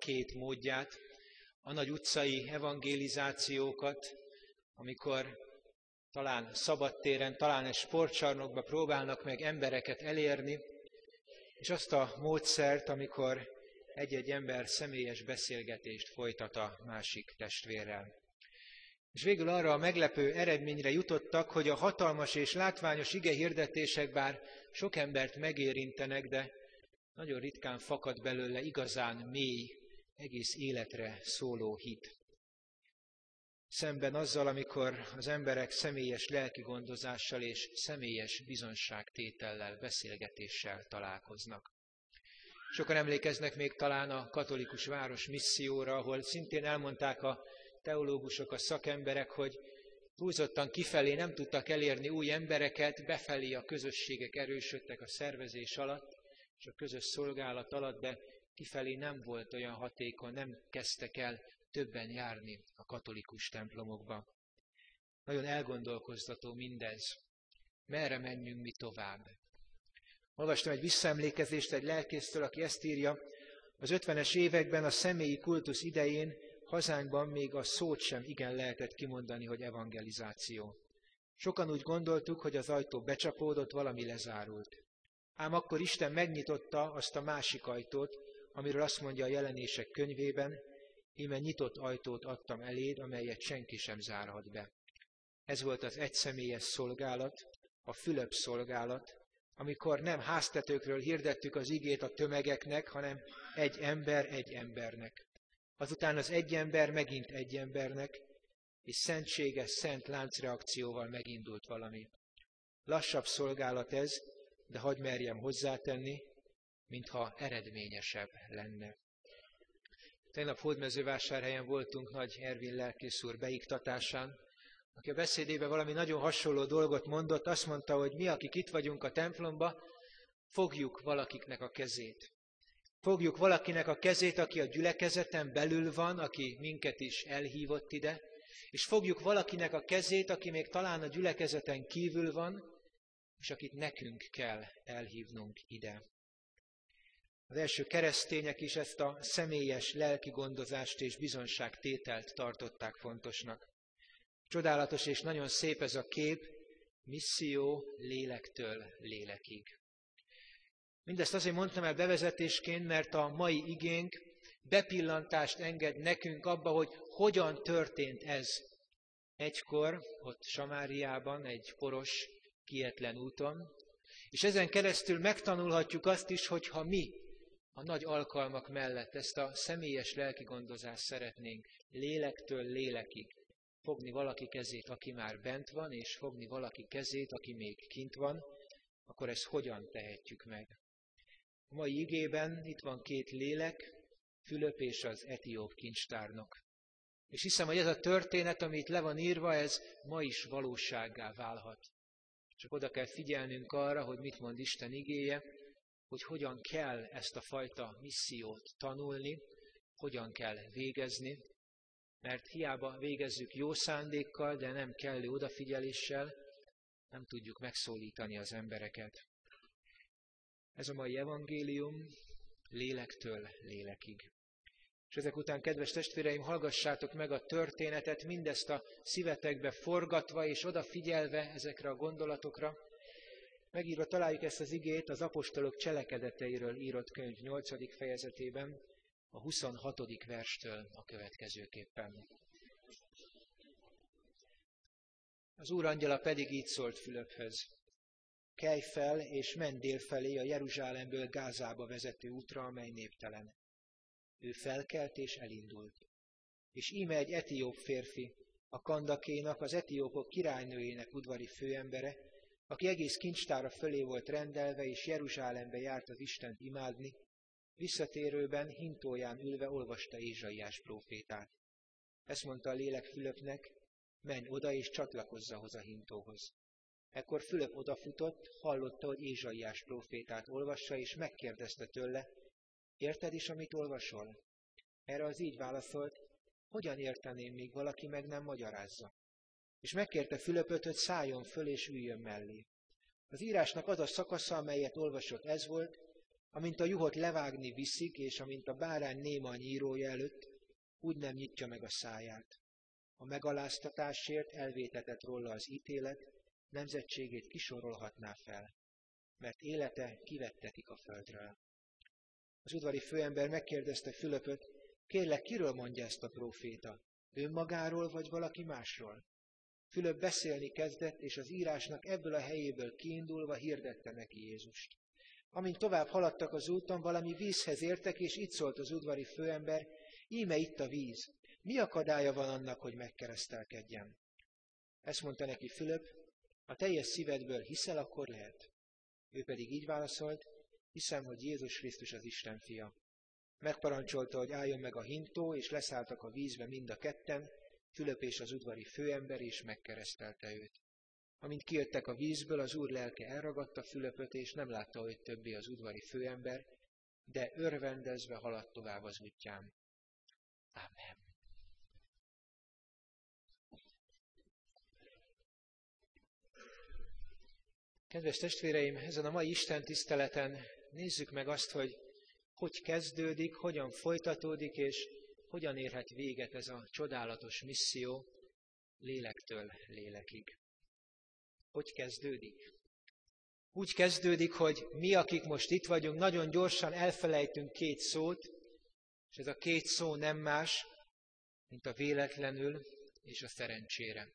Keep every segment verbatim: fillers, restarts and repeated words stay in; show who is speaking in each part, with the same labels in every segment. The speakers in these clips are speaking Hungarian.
Speaker 1: két módját, a nagy utcai evangelizációkat, amikor talán szabadtéren, talán egy sportcsarnokba próbálnak meg embereket elérni, és azt a módszert, amikor egy-egy ember személyes beszélgetést folytat a másik testvérrel. És végül arra a meglepő eredményre jutottak, hogy a hatalmas és látványos igehirdetések bár sok embert megérintenek, de nagyon ritkán fakad belőle igazán mély, egész életre szóló hit. Szemben azzal, amikor az emberek személyes lelki gondozással és személyes bizonságtétellel, beszélgetéssel találkoznak. Sokan emlékeznek még talán a katolikus város misszióra, ahol szintén elmondták a teológusok, a szakemberek, hogy túlzottan kifelé nem tudtak elérni új embereket, befelé a közösségek erősödtek a szervezés alatt, és a közös szolgálat alatt, de kifelé nem volt olyan hatékony, nem kezdtek el többen járni a katolikus templomokba. Nagyon elgondolkoztató mindez. Merre menjünk mi tovább? Olvastam egy visszaemlékezést egy lelkésztől, aki ezt írja: az ötvenes években a személyi kultusz idején hazánkban még a szót sem igen lehetett kimondani, hogy evangelizáció. Sokan úgy gondoltuk, hogy az ajtó becsapódott, valami lezárult. Ám akkor Isten megnyitotta azt a másik ajtót, amiről azt mondja a Jelenések könyvében: íme nyitott ajtót adtam eléd, amelyet senki sem zárhat be. Ez volt az egyszemélyes szolgálat, a Fülöp szolgálat, amikor nem háztetőkről hirdettük az igét a tömegeknek, hanem egy ember egy embernek. Azután az egy ember megint egy embernek, és szentséges, szent láncreakcióval megindult valami. Lassabb szolgálat ez, de hadd merjem hozzátenni, mintha eredményesebb lenne. Tegnap Hódmezővásárhelyen voltunk Nagy Ervin lelkész úr beiktatásán, aki a beszédében valami nagyon hasonló dolgot mondott. Azt mondta, hogy mi, akik itt vagyunk a templomba, fogjuk valakiknek a kezét. Fogjuk valakinek a kezét, aki a gyülekezeten belül van, aki minket is elhívott ide, és fogjuk valakinek a kezét, aki még talán a gyülekezeten kívül van, és akit nekünk kell elhívnunk ide. Az első keresztények is ezt a személyes lelki gondozást és bizonságtételt tartották fontosnak. Csodálatos és nagyon szép ez a kép, misszió lélektől lélekig. Mindezt azért mondtam el bevezetésként, mert a mai igénk bepillantást enged nekünk abba, hogy hogyan történt ez egykor, ott Samáriában, egy poros, kietlen úton, és ezen keresztül megtanulhatjuk azt is, hogy ha mi a nagy alkalmak mellett ezt a személyes lelkigondozást szeretnénk lélektől lélekig, fogni valaki kezét, aki már bent van, és fogni valaki kezét, aki még kint van, akkor ezt hogyan tehetjük meg? A mai igében itt van két lélek, Fülöp és az etióp kincstárnok. És hiszem, hogy ez a történet, ami itt le van írva, ez ma is valósággá válhat. Csak oda kell figyelnünk arra, hogy mit mond Isten igéje, hogy hogyan kell ezt a fajta missziót tanulni, hogyan kell végezni, mert hiába végezzük jó szándékkal, de nem kellő odafigyeléssel, nem tudjuk megszólítani az embereket. Ez a mai evangélium lélektől lélekig. És ezek után, kedves testvéreim, hallgassátok meg a történetet, mindezt a szívetekbe forgatva és odafigyelve ezekre a gondolatokra. Megírva találjuk ezt az igét az apostolok cselekedeteiről írott könyv nyolcadik fejezetében, a huszonhatodik verstől a következőképpen. Az Úr angyala pedig így szólt Fülöphöz: kelj fel, és menj délfelé a Jeruzsálemből Gázába vezető útra, amely néptelen. Ő felkelt és elindult. És íme egy etióp férfi, a Kandakénak, az etiópok királynőjének udvari főembere, aki egész kincstára fölé volt rendelve, és Jeruzsálembe járt az Istent imádni, visszatérőben hintóján ülve olvasta Ézsaiás prófétát. Ezt mondta a lélek Fülöpnek: menj oda és csatlakozz ahhoz a hintóhoz. Ekkor Fülöp odafutott, hallotta, hogy Ézsaiás prófétát olvassa, és megkérdezte tőle: érted is, amit olvasol? Erre az így válaszolt: hogyan érteném, míg valaki meg nem magyarázza? És megkérte Fülöpöt, hogy szálljon föl és üljön mellé. Az írásnak az a szakasza, amelyet olvasott, ez volt: Amint a juhot levágni viszik, és amint a bárány néma a nyírója előtt, úgy nem nyitja meg a száját. A megaláztatásért elvétetett róla az ítélet, nemzetségét kisorolhatná fel, mert élete kivettetik a földről. Az udvari főember megkérdezte Fülöpöt, kérlek, kiről mondja ezt a próféta? Önmagáról vagy valaki másról? Fülöp beszélni kezdett, és az írásnak ebből a helyéből kiindulva hirdette neki Jézust. Amint tovább haladtak az úton, valami vízhez értek, és itt szólt az udvari főember, íme itt a víz. Mi akadálya van annak, hogy megkeresztelkedjem? Ezt mondta neki Fülöp, ha teljes szívedből hiszel, akkor lehet. Ő pedig így válaszolt, hiszem, hogy Jézus Krisztus az Isten fia. Megparancsolta, hogy álljon meg a hintó, és leszálltak a vízbe mind a ketten, Fülöp és az udvari főember, és megkeresztelte őt. Amint kijöttek a vízből, az Úr lelke elragadta Fülöpöt, és nem látta őt többé az udvari főember, de örvendezve haladt tovább az útján. Amen. Kedves testvéreim, ezen a mai Isten tiszteleten nézzük meg azt, hogy hogy kezdődik, hogyan folytatódik, és hogyan érhet véget ez a csodálatos misszió lélektől lélekig. Hogy kezdődik? Úgy kezdődik, hogy mi, akik most itt vagyunk, nagyon gyorsan elfelejtünk két szót, és ez a két szó nem más, mint a véletlenül és a szerencsére.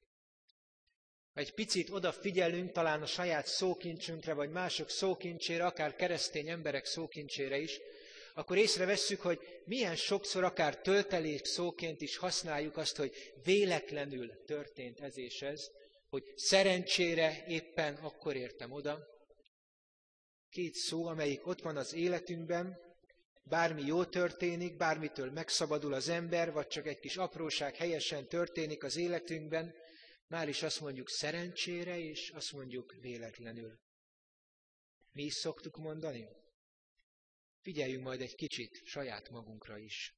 Speaker 1: Ha egy picit odafigyelünk talán a saját szókincsünkre, vagy mások szókincsére, akár keresztény emberek szókincsére is, akkor észrevesszük, hogy milyen sokszor akár töltelék szóként is használjuk azt, hogy véletlenül történt ez és ez, hogy szerencsére éppen akkor értem oda. Két szó, amelyik ott van az életünkben, bármi jó történik, bármitől megszabadul az ember, vagy csak egy kis apróság helyesen történik az életünkben, már is azt mondjuk szerencsére, és azt mondjuk véletlenül. Mi is szoktuk mondani? Figyeljünk majd egy kicsit saját magunkra is.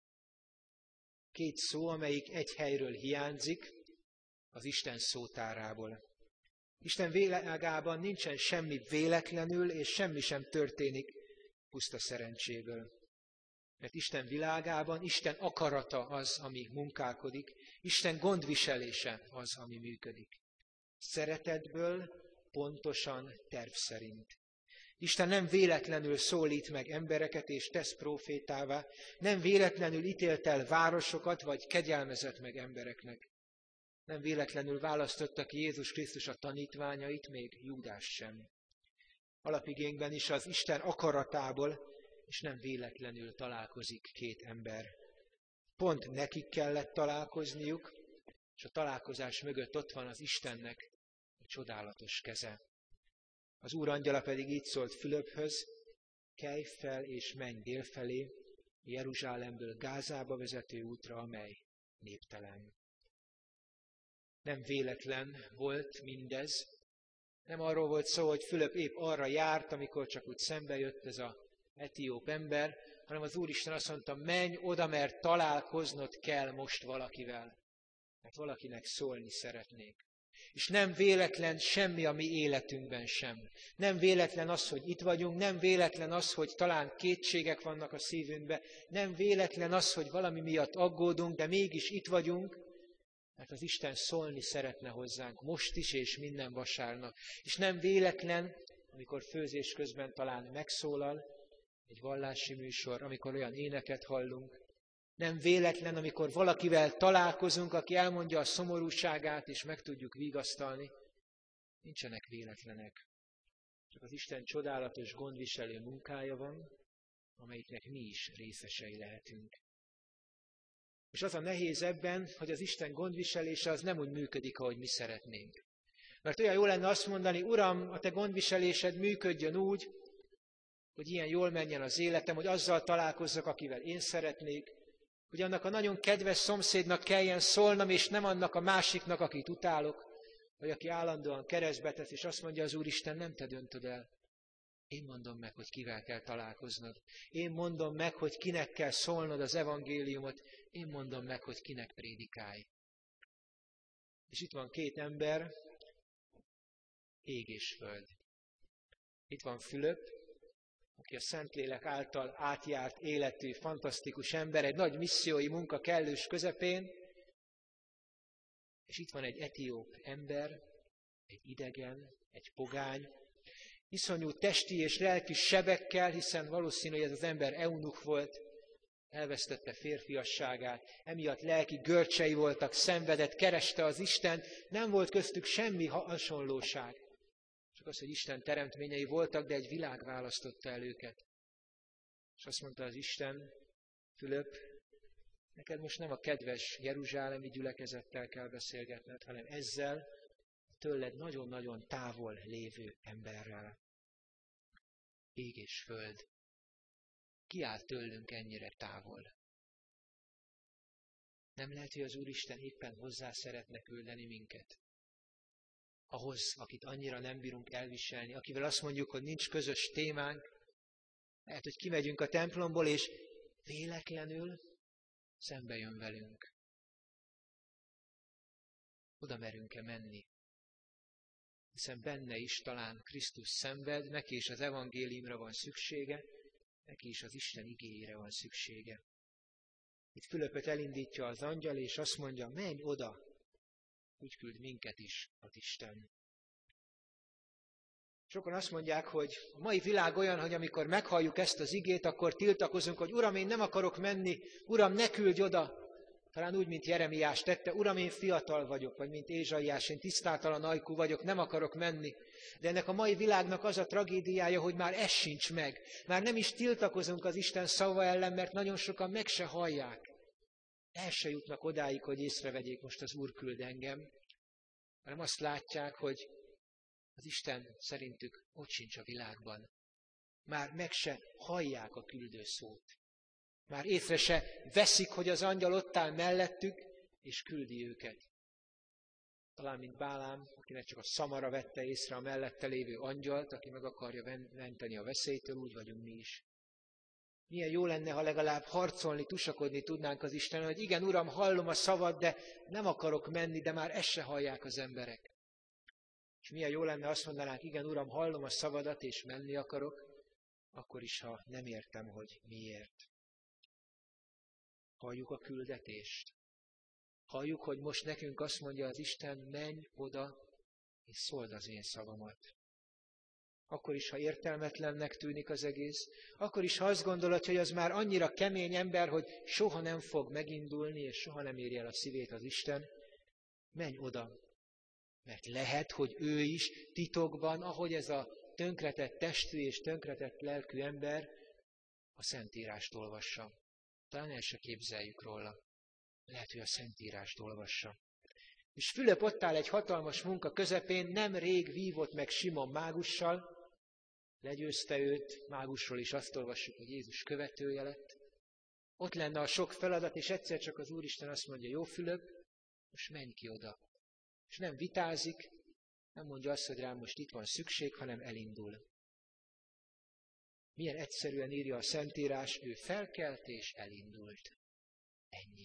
Speaker 1: Két szó, amelyik egy helyről hiányzik, az Isten szótárából. Isten világában nincsen semmi véletlenül, és semmi sem történik puszta szerencséből. Mert Isten világában Isten akarata az, ami munkálkodik, Isten gondviselése az, ami működik. Szeretetből, pontosan, terv szerint. Isten nem véletlenül szólít meg embereket és tesz prófétává, nem véletlenül ítélt el városokat, vagy kegyelmezett meg embereknek. Nem véletlenül választotta ki Jézus Krisztus a tanítványait, még Júdás sem. Alapigényben is az Isten akaratából, és nem véletlenül találkozik két ember. Pont nekik kellett találkozniuk, és a találkozás mögött ott van az Istennek a csodálatos keze. Az Úr angyala pedig így szólt Fülöphöz, kelj fel és menj délfelé, Jeruzsálemből Gázába vezető útra, amely néptelen. Nem véletlen volt mindez. Nem arról volt szó, hogy Fülöp épp arra járt, amikor csak úgy szembe jött ez az etióp ember, hanem az Úristen azt mondta, menj oda, mert találkoznod kell most valakivel. Mert valakinek szólni szeretnék. És nem véletlen semmi a mi életünkben sem. Nem véletlen az, hogy itt vagyunk, nem véletlen az, hogy talán kétségek vannak a szívünkben, nem véletlen az, hogy valami miatt aggódunk, de mégis itt vagyunk, mert az Isten szólni szeretne hozzánk most is és minden vasárnap. És nem véletlen, amikor főzés közben talán megszólal egy vallási műsor, amikor olyan éneket hallunk. Nem véletlen, amikor valakivel találkozunk, aki elmondja a szomorúságát, és meg tudjuk vigasztalni. Nincsenek véletlenek. Csak az Isten csodálatos gondviselő munkája van, amelyiknek mi is részesei lehetünk. És az a nehéz ebben, hogy az Isten gondviselése az nem úgy működik, ahogy mi szeretnénk. Mert olyan jó lenne azt mondani, Uram, a te gondviselésed működjön úgy, hogy ilyen jól menjen az életem, hogy azzal találkozzak, akivel én szeretnék, hogy annak a nagyon kedves szomszédnak kelljen szólnom, és nem annak a másiknak, akit utálok, vagy aki állandóan keresztbe tesz, és azt mondja az Úristen, nem te döntöd el. Én mondom meg, hogy kivel kell találkoznod. Én mondom meg, hogy kinek kell szólnod az evangéliumot. Én mondom meg, hogy kinek prédikálj. És itt van két ember, ég és föld. Itt van Fülöp, aki a Szentlélek által átjárt életű, fantasztikus ember, egy nagy missziói munka kellős közepén, és itt van egy etióp ember, egy idegen, egy pogány, iszonyú testi és lelki sebekkel, hiszen valószínű, hogy ez az ember eunuch volt, elvesztette férfiasságát, emiatt lelki görcsei voltak, szenvedett, kereste az Istent, nem volt köztük semmi hasonlóság. Csak az, hogy Isten teremtményei voltak, de egy világ választotta el őket. És azt mondta az Isten, Fülöp, neked most nem a kedves jeruzsálemi gyülekezettel kell beszélgetned, hanem ezzel tőled nagyon-nagyon távol lévő emberrel. Ég és föld. Ki áll tőlünk ennyire távol? Nem lehet, hogy az Úristen éppen hozzá szeretne küldeni minket? Ahhoz, akit annyira nem bírunk elviselni, akivel azt mondjuk, hogy nincs közös témánk, lehet, hogy kimegyünk a templomból, és véletlenül szembe jön velünk. Oda merünk-e menni? Hiszen benne is talán Krisztus szenved, neki is az evangéliumra van szüksége, neki is az Isten igéjére van szüksége. Itt Fülöpöt elindítja az angyal, és azt mondja, menj oda, úgy küld minket is az Isten. Sokan azt mondják, hogy a mai világ olyan, hogy amikor meghalljuk ezt az igét, akkor tiltakozunk, hogy Uram, én nem akarok menni, Uram, ne küldj oda. Talán úgy, mint Jeremiás tette, Uram, én fiatal vagyok, vagy mint Ézsaiás, én tisztátalan ajkú vagyok, nem akarok menni. De ennek a mai világnak az a tragédiája, hogy már ez sincs meg. Már nem is tiltakozunk az Isten szava ellen, mert nagyon sokan meg se hallják. El se jutnak odáig, hogy észrevegyék, most az Úr küld engem, hanem azt látják, hogy az Isten szerintük ott sincs a világban. Már meg se hallják a küldő szót. Már észre se veszik, hogy az angyal ott áll mellettük, és küldi őket. Talán, mint Bálám, akinek csak a szamara vette észre a mellette lévő angyalt, aki meg akarja menteni a veszélytől, úgy vagyunk mi is. Milyen jó lenne, ha legalább harcolni, tusakodni tudnánk az Istenen, hogy igen, Uram, hallom a szavad, de nem akarok menni, de már ezt se hallják az emberek. És milyen jó lenne, azt mondanánk, igen, Uram, hallom a szavadat, és menni akarok, akkor is, ha nem értem, hogy miért. Halljuk a küldetést. Halljuk, hogy most nekünk azt mondja az Isten, menj oda, és szóld az én szavamat. Akkor is, ha értelmetlennek tűnik az egész, akkor is, ha azt gondolod, hogy az már annyira kemény ember, hogy soha nem fog megindulni, és soha nem érje el a szívét az Isten, menj oda. Mert lehet, hogy ő is titokban, ahogy ez a tönkretett testű és tönkretett lelkű ember a Szentírást olvassa. Talán el se képzeljük róla. Lehet, hogy a Szentírást olvassa. És Fülöp ott áll egy hatalmas munka közepén, nem rég vívott meg Simon mágussal, legyőzte őt, mágusról is azt olvassuk, hogy Jézus követője lett. Ott lenne a sok feladat, és egyszer csak az Úristen azt mondja, jó Fülöp, most menj ki oda. És nem vitázik, nem mondja azt, hogy rám most itt van szükség, hanem elindul. Milyen egyszerűen írja a Szentírás, ő felkelt és elindult. Ennyi.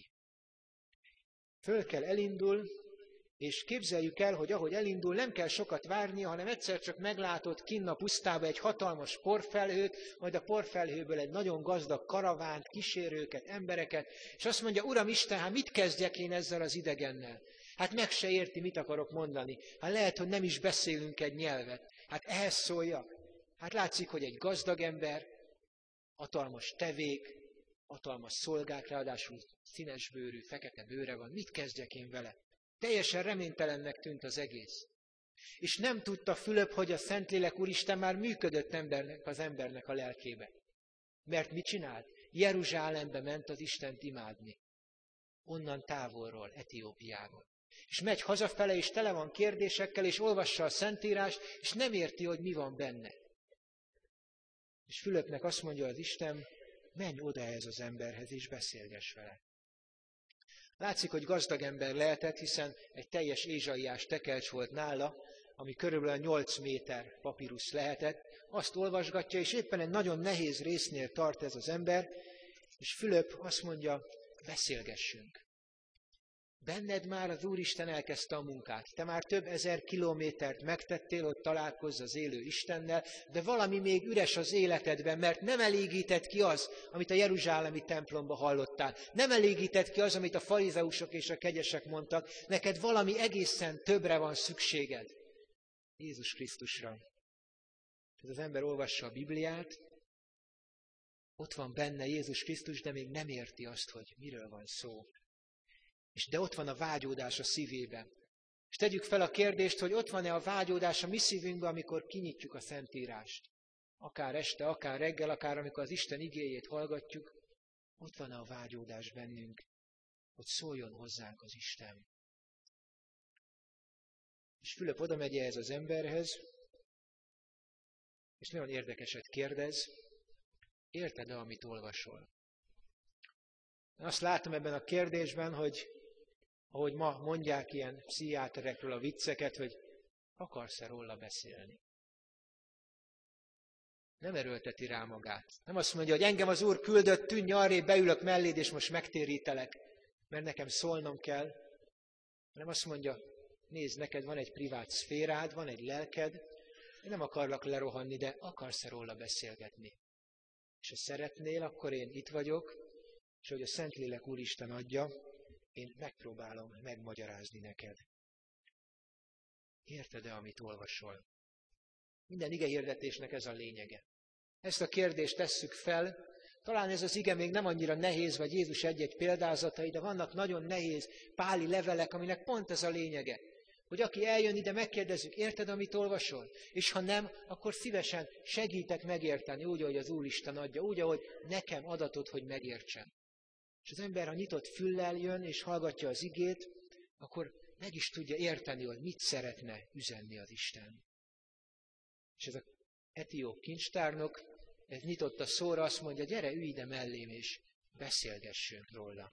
Speaker 1: Föl kell elindul, és képzeljük el, hogy ahogy elindul, nem kell sokat várnia, hanem egyszer csak meglátott kinn a pusztába egy hatalmas porfelhőt, majd a porfelhőből egy nagyon gazdag karavánt, kísérőket, embereket, és azt mondja, Uram Isten, hát mit kezdjek én ezzel az idegennel? Hát meg se érti, mit akarok mondani. Hát lehet, hogy nem is beszélünk egy nyelvet. Hát ehhez szóljak. Hát látszik, hogy egy gazdag ember, hatalmas tevék, hatalmas szolgák, ráadásul színesbőrű, fekete bőre van. Mit kezdjek én vele? Teljesen reménytelennek tűnt az egész. És nem tudta Fülöp, hogy a Szentlélek Úristen már működött embernek, az embernek a lelkébe. Mert mit csinált? Jeruzsálembe ment az Istent imádni. Onnan távolról, Etiópiából. És megy hazafele, és tele van kérdésekkel, és olvassa a Szentírást, és nem érti, hogy mi van benne. És Fülöpnek azt mondja az Isten, menj oda ez az emberhez, és beszélgess vele. Látszik, hogy gazdag ember lehetett, hiszen egy teljes Ézsaiás tekercs volt nála, ami körülbelül nyolc méter papírusz lehetett. Azt olvasgatja, és éppen egy nagyon nehéz résznél tart ez az ember, és Fülöp azt mondja, beszélgessünk. Benned már az Úristen elkezdte a munkát. Te már több ezer kilométert megtettél, hogy találkozz az élő Istennel, de valami még üres az életedben, mert nem elégített ki az, amit a jeruzsálemi templomban hallottál. Nem elégített ki az, amit a farizeusok és a kegyesek mondtak. Neked valami egészen többre van szükséged. Jézus Krisztusra. Ez az ember olvassa a Bibliát, ott van benne Jézus Krisztus, de még nem érti azt, hogy miről van szó. És de ott van a vágyódás a szívében. És tegyük fel a kérdést, hogy ott van-e a vágyódás a mi szívünkben, amikor kinyitjuk a Szentírást. Akár este, akár reggel, akár amikor az Isten igéjét hallgatjuk, ott van-e a vágyódás bennünk, hogy szóljon hozzánk az Isten. És Fülöp oda megy ehhez az emberhez, és nagyon érdekeset kérdez, érted-e, amit olvasol? Azt látom ebben a kérdésben, hogy ahogy ma mondják ilyen pszichiáterekről a vicceket, hogy akarsz-e róla beszélni? Nem erőlteti rá magát. Nem azt mondja, hogy engem az Úr küldött, tűnj arrébb, beülök melléd, és most megtérítelek, mert nekem szólnom kell. Hanem azt mondja, nézd, neked van egy privát szférád, van egy lelked, én nem akarlak lerohanni, de akarsz-e róla beszélgetni? És ha szeretnél, akkor én itt vagyok, és hogy a Szentlélek Úristen adja, én megpróbálom megmagyarázni neked. Érted-e, amit olvasol? Minden igehirdetésnek ez a lényege. Ezt a kérdést tesszük fel. Talán ez az ige még nem annyira nehéz, vagy Jézus egy-egy példázatai, de vannak nagyon nehéz páli levelek, aminek pont ez a lényege. Hogy aki eljön ide, megkérdezzük, érted, amit olvasol? És ha nem, akkor szívesen segítek megérteni, úgy, ahogy az Úristen adja, úgy, ahogy nekem adatot, hogy megértsem. És az ember, ha nyitott füllel jön, és hallgatja az igét, akkor meg is tudja érteni, hogy mit szeretne üzenni az Isten. És ez az etióp kincstárnok, ez nyitott a szóra, azt mondja, gyere, ülj ide mellém, és beszélgessünk róla.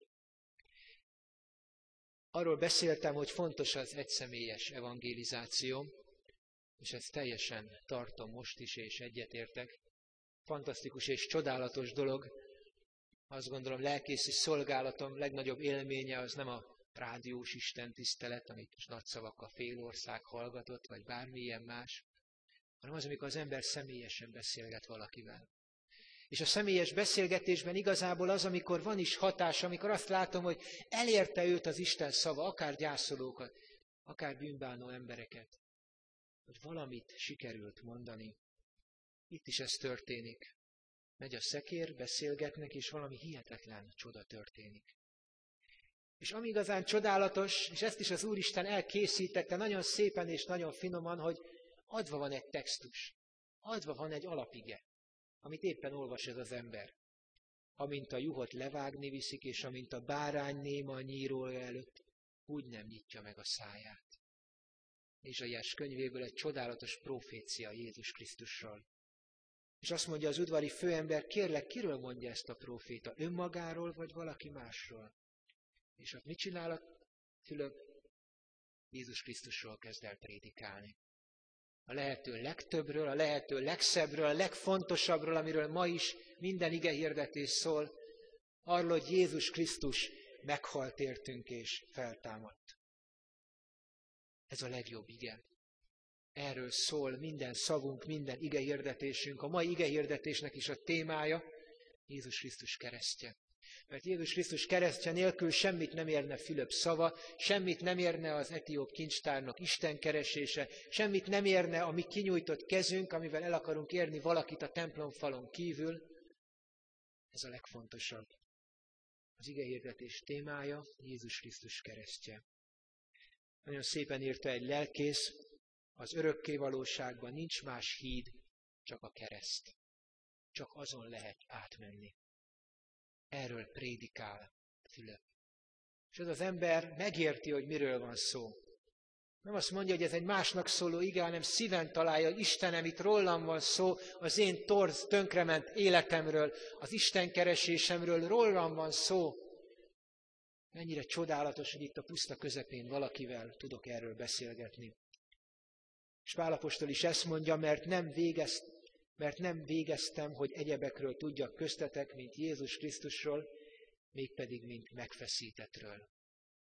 Speaker 1: Arról beszéltem, hogy fontos az egyszemélyes evangelizáció, és ezt teljesen tartom most is, és egyetértek. Fantasztikus és csodálatos dolog. Azt gondolom, lelkészi szolgálatom legnagyobb élménye az nem a rádiós istentisztelet, amit nagy szavakkal fél ország hallgatott, vagy bármilyen más, hanem az, amikor az ember személyesen beszélget valakivel. És a személyes beszélgetésben igazából az, amikor van is hatás, amikor azt látom, hogy elérte őt az Isten szava, akár gyászolókat, akár bűnbánó embereket, hogy valamit sikerült mondani. Itt is ez történik. Megy a szekér, beszélgetnek, és valami hihetetlen csoda történik. És ami igazán csodálatos, és ezt is az Úristen elkészítette nagyon szépen és nagyon finoman, hogy adva van egy textus, adva van egy alapige, amit éppen olvas ez az ember. Amint a juhot levágni viszik, és amint a bárány néma a nyírója előtt, úgy nem nyitja meg a száját. Ézsaiás könyvéből egy csodálatos profécia Jézus Krisztusról. És azt mondja az udvari főember, kérlek, kiről mondja ezt a próféta? Önmagáról, vagy valaki másról? És ott mit csinál a Fülöp? Jézus Krisztusról kezd el prédikálni. A lehető legtöbbről, a lehető legszebbről, a legfontosabbról, amiről ma is minden igehirdetés szól, arról, hogy Jézus Krisztus meghalt értünk és feltámadt. Ez a legjobb ige. Erről szól minden szavunk, minden igehirdetésünk. A mai igehirdetésnek is a témája Jézus Krisztus keresztje. Mert Jézus Krisztus keresztje nélkül semmit nem érne Fülöp szava, semmit nem érne az etióp kincstárnok Isten keresése, semmit nem érne a mi kinyújtott kezünk, amivel el akarunk érni valakit a templomfalon kívül. Ez a legfontosabb. Az igehirdetés témája Jézus Krisztus keresztje. Nagyon szépen írta egy lelkész, az örökké valóságban nincs más híd, csak a kereszt. Csak azon lehet átmenni. Erről prédikál Fülöp. És az az ember megérti, hogy miről van szó. Nem azt mondja, hogy ez egy másnak szóló ige, hanem szíven találja, hogy Istenem, itt rólam van szó, az én torz, tönkrement életemről, az Isten keresésemről, rólam van szó. Mennyire csodálatos, hogy itt a puszta közepén valakivel tudok erről beszélgetni. És Pál apostol is ezt mondja, mert nem, végez, mert nem végeztem, hogy egyebekről tudjak köztetek, mint Jézus Krisztusról, mégpedig mint megfeszítettről.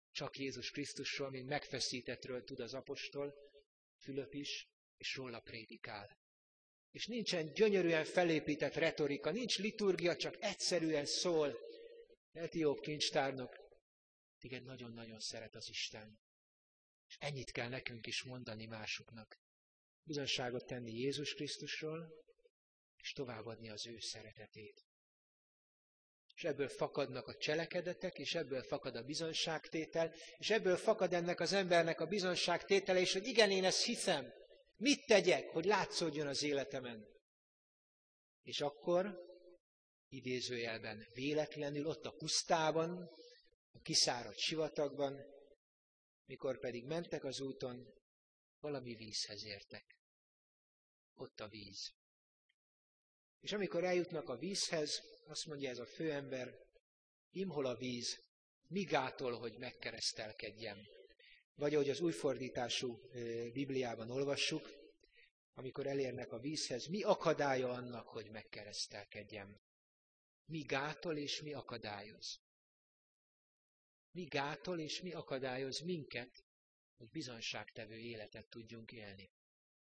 Speaker 1: Csak Jézus Krisztusról, mint megfeszítettről tud az apostol, Fülöp is, és róla prédikál. És nincsen gyönyörűen felépített retorika, nincs liturgia, csak egyszerűen szól. Etióp kincstárnok, téged nagyon-nagyon szeret az Isten. És ennyit kell nekünk is mondani másoknak. Bizonyságot tenni Jézus Krisztusról, és továbbadni az ő szeretetét. És ebből fakadnak a cselekedetek, és ebből fakad a bizonyságtétel, és ebből fakad ennek az embernek a bizonyságtétele, és hogy igen, én ezt hiszem. Mit tegyek, hogy látszódjon az életemen? És akkor, idézőjelben véletlenül, ott a pusztában, a kiszáradt sivatagban, mikor pedig mentek az úton, valami vízhez értek. Ott a víz. És amikor eljutnak a vízhez, azt mondja ez a főember, imhol a víz, mi gátol, hogy megkeresztelkedjem. Vagy ahogy az újfordítású Bibliában olvassuk, amikor elérnek a vízhez, mi akadálya annak, hogy megkeresztelkedjem? Mi gátol és mi akadályoz? Mi gátol és mi akadályoz minket, hogy bizonyságtevő életet tudjunk élni?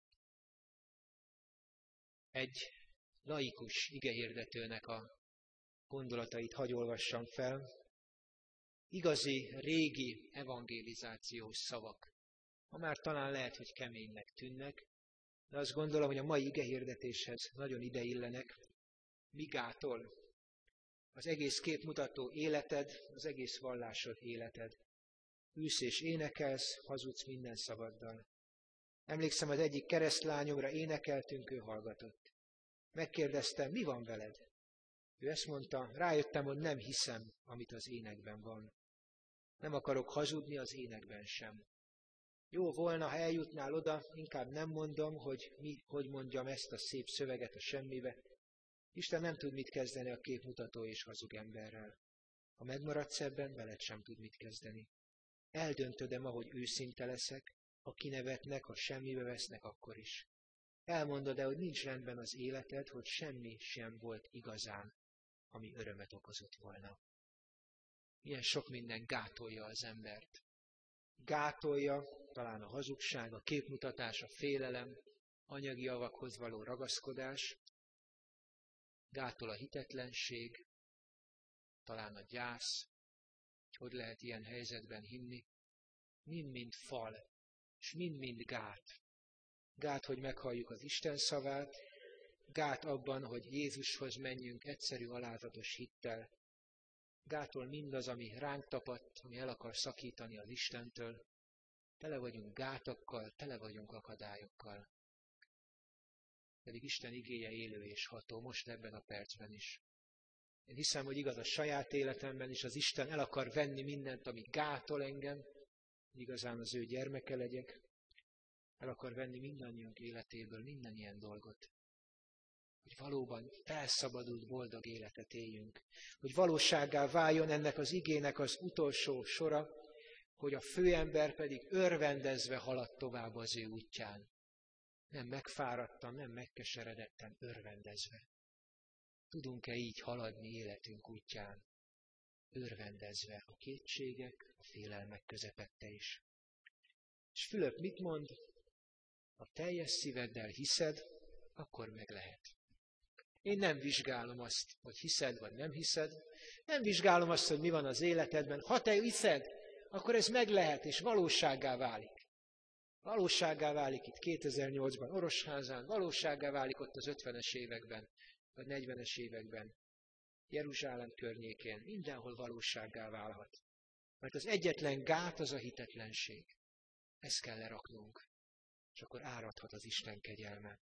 Speaker 1: Egy laikus igehirdetőnek a gondolatait hadd olvassam fel. Igazi, régi evangelizációs szavak. Ma már talán lehet, hogy keménynek tűnnek, de azt gondolom, hogy a mai igehirdetéshez nagyon ideillenek. Mi gátol? Az egész képmutató életed, az egész vallásod életed. Ülsz és énekelsz, hazudsz minden szavaddal. Emlékszem, az egyik keresztlányomra énekeltünk, ő hallgatott. Megkérdeztem, mi van veled? Ő ezt mondta, rájöttem, hogy nem hiszem, amit az énekben van. Nem akarok hazudni az énekben sem. Jó volna, ha eljutnál oda, inkább nem mondom, hogy mi, hogy mondjam ezt a szép szöveget a semmibe. Isten nem tud mit kezdeni a képmutató és hazug emberrel. Ha megmaradsz ebben, veled sem tud mit kezdeni. Eldöntödem, ahogy őszinte leszek, ha kinevetnek, ha semmibe vesznek, akkor is. Elmondod-e, hogy nincs rendben az életed, hogy semmi sem volt igazán, ami örömet okozott volna. Milyen sok minden gátolja az embert. Gátolja talán a hazugság, a képmutatás, a félelem, anyagi javakhoz való ragaszkodás. Gátol a hitetlenség, talán a gyász, hogy hogy lehet ilyen helyzetben hinni. Mind-mind fal, és mind-mind gát. Gát, hogy meghalljuk az Isten szavát, gát abban, hogy Jézushoz menjünk egyszerű, alázatos hittel. Gátol mindaz, ami ránk tapadt, ami el akar szakítani az Istentől. Tele vagyunk gátakkal, tele vagyunk akadályokkal. Pedig Isten igéje élő és ható, most ebben a percben is. Én hiszem, hogy igaz a saját életemben is, az Isten el akar venni mindent, ami gátol engem, igazán az ő gyermeke legyek. El akar venni mindannyiunk életéből minden ilyen dolgot. Hogy valóban felszabadult, boldog életet éljünk. Hogy valósággá váljon ennek az igének az utolsó sora, hogy a főember pedig örvendezve haladt tovább az ő útján. Nem megfáradtan, nem megkeseredettem, örvendezve. Tudunk-e így haladni életünk útján? Örvendezve a kétségek, a félelmek közepette is. És Fülöp mit mond? Ha teljes szíveddel hiszed, akkor meg lehet. Én nem vizsgálom azt, hogy hiszed vagy nem hiszed. Nem vizsgálom azt, hogy mi van az életedben. Ha te hiszed, akkor ez meg lehet, és valósággá válik. Valósággá válik itt kétezer-nyolcban Orosházán, valósággá válik ott az ötvenes években, vagy negyvenes években, Jeruzsálem környékén, mindenhol valósággá válhat. Mert az egyetlen gát az a hitetlenség. Ezt kell leraknunk, és akkor áradhat az Isten kegyelme.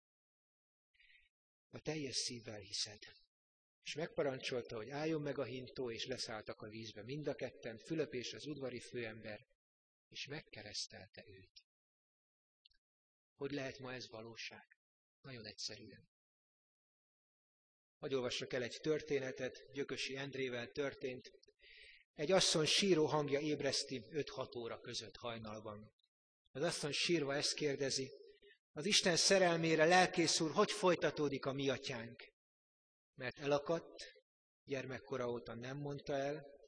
Speaker 1: A teljes szívvel hiszed. És megparancsolta, hogy álljon meg a hintó, és leszálltak a vízbe mind a ketten, Fülöp és az udvari főember, és megkeresztelte őt. Hogy lehet ma ez valóság? Nagyon egyszerűen. Hadd olvassak el egy történetet, Gyökösi Endrével történt. Egy asszony síró hangja ébreszti öt-hat óra között hajnalban. Az asszony sírva ezt kérdezi, az Isten szerelmére, lelkész úr, hogy folytatódik a mi atyánk? Mert elakadt, gyermekkora óta nem mondta el,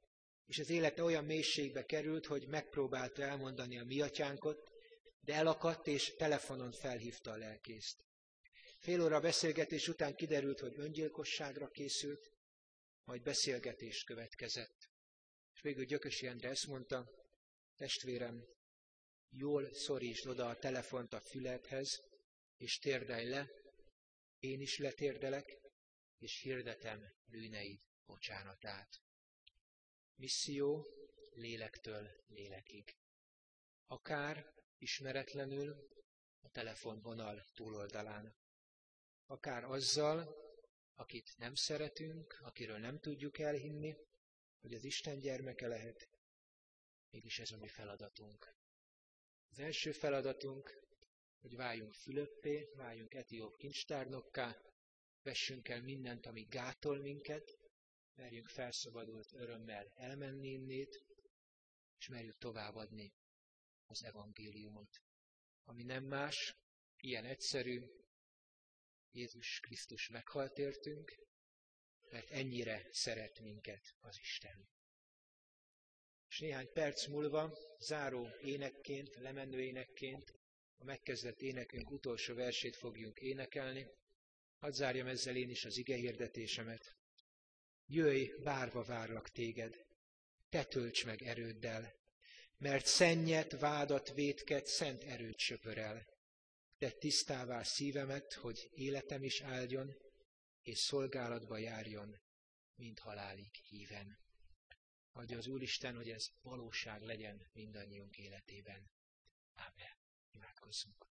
Speaker 1: és az élete olyan mélységbe került, hogy megpróbálta elmondani a mi atyánkot, de elakadt, és telefonon felhívta a lelkészt. Fél óra beszélgetés után kiderült, hogy öngyilkosságra készült, majd beszélgetés következett. És végül Gyökösi Endre ezt mondta: testvérem, jól szorítsd oda a telefont a füledhez, és térdelj le, én is letérdelek, és hirdetem bűneid bocsánatát. Misszió lélektől lélekig. Akár ismeretlenül a telefonvonal túloldalán. Akár azzal, akit nem szeretünk, akiről nem tudjuk elhinni, hogy az Isten gyermeke lehet, mégis ez a mi feladatunk. Az első feladatunk, hogy váljunk Fülöppé, váljunk etióp kincstárnokká, vessünk el mindent, ami gátol minket, merjünk felszabadult örömmel elmenni innét, és merjük továbbadni az evangéliumot, ami nem más, ilyen egyszerű, Jézus Krisztus meghalt értünk, mert ennyire szeret minket az Isten. És néhány perc múlva, záró énekként, lemenő énekként, a megkezdett énekünk utolsó versét fogjunk énekelni. Hadd zárjam ezzel én is az ige hirdetésemet. Jöjj, várva várlak téged, te tölts meg erőddel, mert szennyet, vádat, vétket, szent erőt söpör. Tedd tisztává szívemet, hogy életem is áldjon, és szolgálatba járjon, mint halálig híven. Adja az Úristen, hogy ez valóság legyen mindannyiunk életében. Ámen. Imádkozzunk.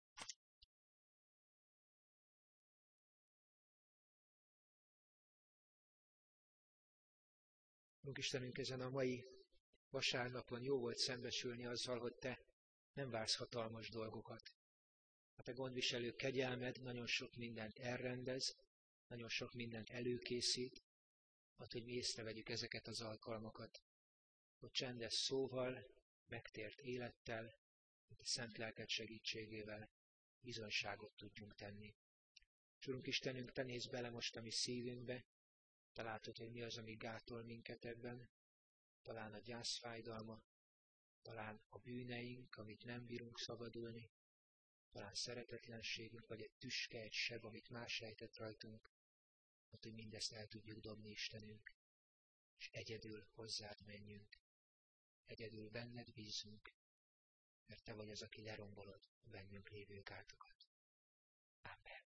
Speaker 1: Úrunk Istenünk, ezen a mai vasárnapon jó volt szembesülni azzal, hogy Te nem vársz hatalmas dolgokat. A Te gondviselő kegyelmed nagyon sok mindent elrendez, nagyon sok mindent előkészít, ad, hogy mi észrevegyük ezeket az alkalmakat, hogy csendes szóval, megtért élettel, a szent lelked segítségével bizonyságot tudjunk tenni. És Urunk Istenünk, Te nézz bele most a mi szívünkbe, Te látod, hogy mi az, ami gátol minket ebben, talán a gyászfájdalma, talán a bűneink, amit nem bírunk szabadulni, talán szeretetlenségünk, vagy egy tüske, egy seb, amit más ejtett rajtunk, hát, hogy mindezt el tudjuk dobni, Istenünk, és egyedül hozzád menjünk, egyedül benned bízunk, mert Te vagy az, aki lerombolod a bennünk lévő gátokat. Ámen.